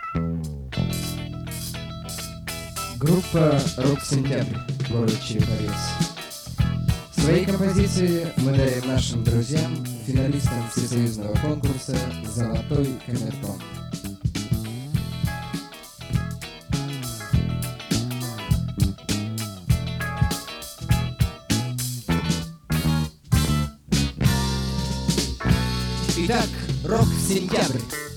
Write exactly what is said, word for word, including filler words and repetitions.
Группа «Рок Сентябрь», город Череповец. Свои композиции мы дарим нашим друзьям, финалистам всесоюзного конкурса «Золотой камертон». Итак, «Рок Сентябрь».